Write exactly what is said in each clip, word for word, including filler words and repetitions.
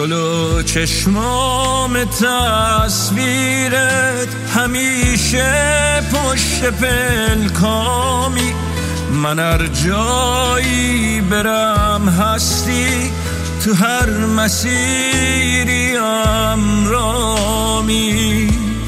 جلو چشمام تصویرت همیشه پشت پلکامی، من هر جایی برم هستی، تو هر مسیری همراهی.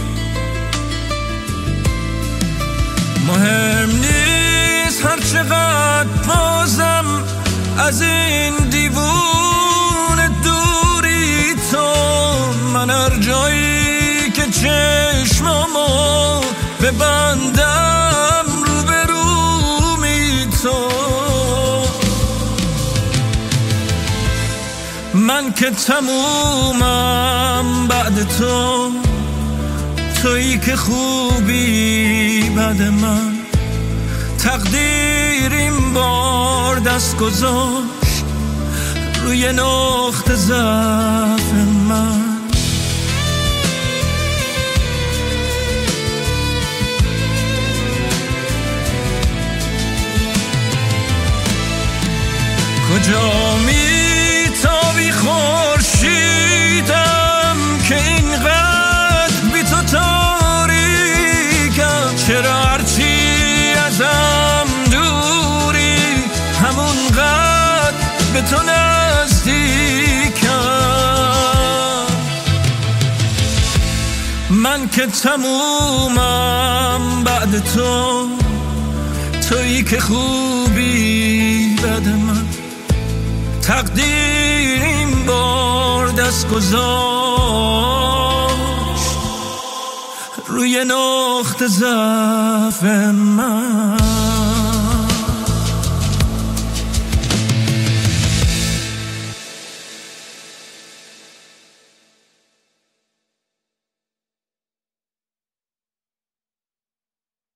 مهم نیست هر چقدر بازم از این دیوونه دوری تو، من هر جایی که چشمامو ببندم روبرومی تو. من که تمومم بعد تو، تویی که خوبی بعد من، تقدیر این بار دست گذاشت روی نقطه ضعف من. کجا میتابی خورشیدم که اینقدر بی تو تاریکم، چرا هرچی ازم دوری همونقدر به تو نزدیکم. من که تمومم بعد تو، تویی که خوبی بعد من، تقدیر این بار دست گذاشت روی نقطه ضعف من.